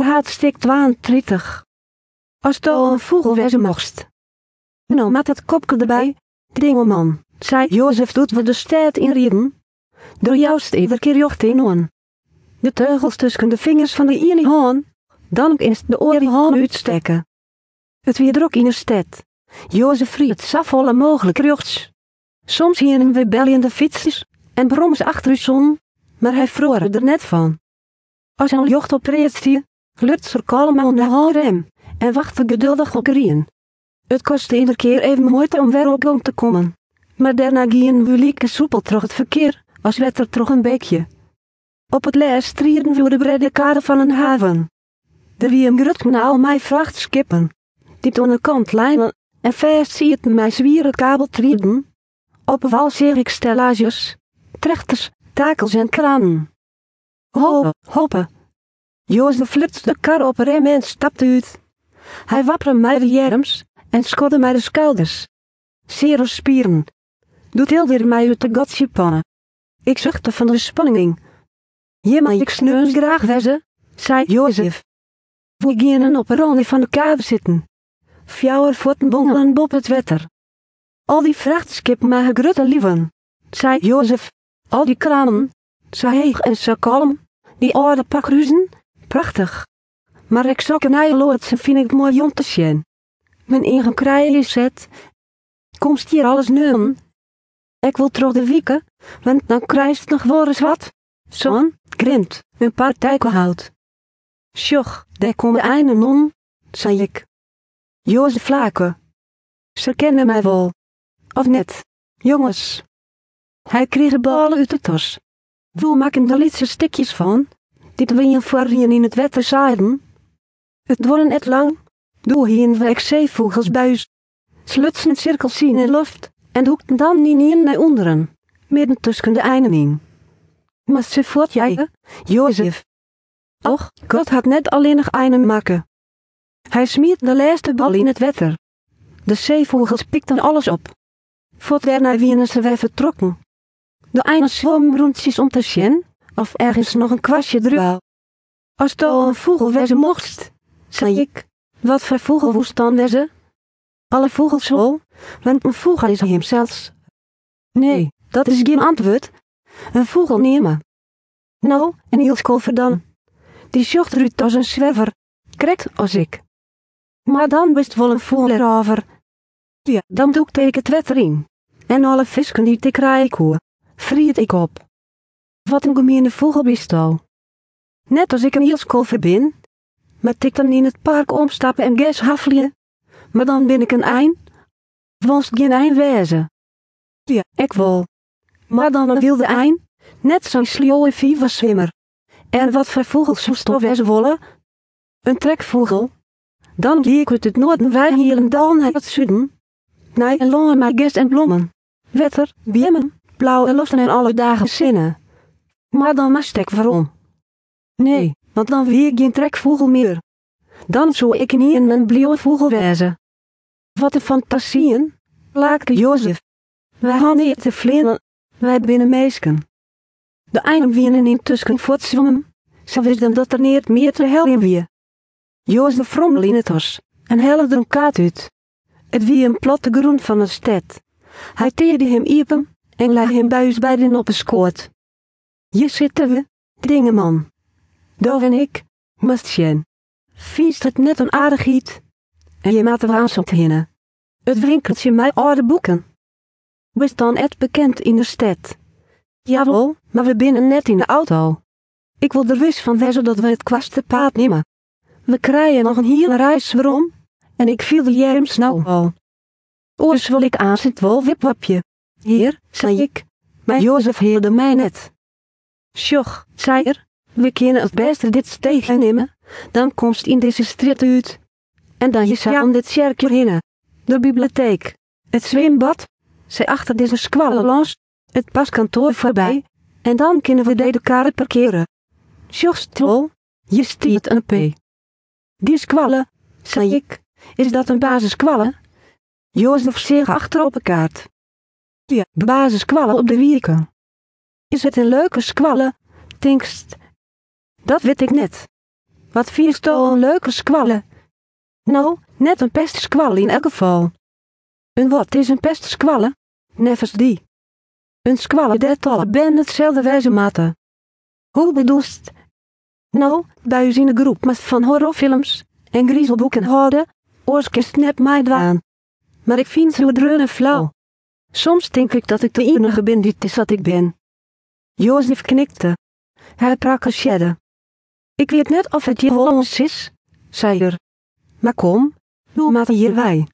Hartstikke 32. Als je een vogel wezen mocht. Nou, met het kopje erbij, dingelman, zei Jozef, doet we de stad inrieden. Door juist iedere keer jocht in on. De teugels tussen de vingers van de ene hand, dan eerst de andere hand uitsteken. Het weer druk in de stad. Jozef riet zo volle mogelijk jochts. Soms hieren we bellende fietsers en brommers achter u zon, maar hij vroor er net van. Als een jocht op reed stier, lukt ze kalm aan de handrem en wachtte geduldig op rien. Het kostte iedere keer even moeite om weer op gang te komen, maar daarna gingen we lieke soepel terug het verkeer, als werd er terug een beekje. Op het laatst strierden we de brede kade van een haven. Er wie een grut kanaal mij vrachtskippen, die aan de kant lijnen en vast ziet mij zwieren kabel trieden. Op wal zie ik stellages, trechters, takels en kranen. Hoppen. Jozef flitste de kar op rem en stapte uit. Hij wapperde mij de jerms en schudde mij de schouders. Zero spieren. Doet heel weer mij uit de godsjepannen. Ik zuchtte van de spanning. Je maar ik sneus graag wezen, zei Jozef. We gingen op een rondje van de kade zitten. Fjouwer voeten bongelen op het wetter. Al die vrachtskippen maken grutte lieven, zei Jozef. Al die kranen, zo heeg en zo kalm, die oude pakruzen, prachtig. Maar ik zou een eiloodse vind ik mooi om te zien. Mijn eigen kraaien is het. Komst hier alles neuren? Ik wil terug de wieken, want dan krijgt nog wel eens wat. Zo'n grind, een paar tijkelhout. Sjoch, daar komen einde non, zei ik. Jozef Laken. Ze kennen mij wel. Of net, jongens. Hij kreeg de ballen uit de tas. We maken er lietse stukjes van, dit we je voor je in het wetter zaaiden. Het worden net lang, doe hien we zeevogels buis. Slutsen cirkels zien in lucht, en hoekten dan niet naar onderen, midden tussen de einden in. Maar ze voort jij, Jozef. Och, God had net alleen nog einden maken. Hij smiet de laatste bal in het wetter. De zeevogels pikten alles op. Voort daarna wienen ze weer vertrokken. De einden zwommen rondjes om te zien, of ergens nog een kwastje druil. Als je een vogel wezen mocht, zei ik, wat voor vogel woest dan wezen? Alle vogels wel, want een vogel is hemzelfs. Nee, dat is geen antwoord. Een vogel nemen. Nou, en hielskolver dan. Die zocht eruit als een zwerver, krekt als ik. Maar dan wist wel een vogel erover. Ja, dan doe ik tegen het wetter in. En alle visken die ik rijkoe, vriet ik op. Wat een gemeene vogel bist al. Net als ik een hielskolver ben, met ik dan in het park omstappen en geshaflien. Maar dan ben ik een ein. Was geen ein wezen. Ja, ik wel. Maar dan een wilde ein, net zo'n slioe zwimmer. En wat voor vogels moest er wezen wollen? Een trekvogel. Dan zie ik uit het noorden wij hier en dan naar het zuiden. Nee, en longen maar gest en bloemen. Wetter, biemen, blauwe luchten en alle dagen zinnen. Maar dan mast ik waarom? Nee, want dan wie ik geen trekvogel meer. Dan zou ik niet in een blauwe vogel wezen. Wat een fantasieën, laakte Jozef. Wij hadden niet te vliegen, wij binnen meisken. De einden wienen intussen voortzwommen, ze wisten dat er niet meer te helpen wie. Jozef frommelde in het hos, en helde een kaart uit. Het wie een platte grond van een stad. Hij teerde hem iepen, en lei hem buis beiden op een skoot. Hier zitten we, dingeman. Dove en ik, must zien. Viest het net een aardig iets. En je maat er aan op hinnen. Het winkeltje mij oude boeken. Wist dan het bekend in de stad. Jawel, maar we binnen net in de auto. Ik wil er wist van wezen dat we het kwaste paard nemen. We krijgen nog een hele reis waarom, en ik viel de jerms nou al. Oors wil ik aan zit wel wipwapje. Hier, zei ik, maar Jozef heerde mij net. Sjoch, zei er, we kunnen het beste dit steegje nemen, dan komst in deze straat uit. En dan je zou om dit cirkel heen, de bibliotheek, het zwembad, zij achter deze squallen langs, het paskantoor voorbij, en dan kunnen we de kar parkeren. Sjoch strol, je stiet een p. Die squallen, zei ik, is dat een basiskwallen? Jozef zeeg achter op een kaart. Ja, basiskwallen op de wieken. Is het een leuke squallen, tinkst? Dat weet ik net. Wat vierst al een leuke squalle? Nou, net een pestsqualle in elk geval. En wat is een pestsqualle? Neffens die. Een squalle dat alle ben hetzelfde wijze maten. Hoe bedoelst? Nou, bij u in de groep met van horrorfilms en griezelboeken houden, oorskist net mij dwaan. Maar ik vind zo dreun flauw. Soms denk ik dat ik de enige ben die is wat ik ben. Jozef knikte. Hij prakkeschedde. Ik weet net of het je ons is, zei er. Maar kom, hoe maten hier wij?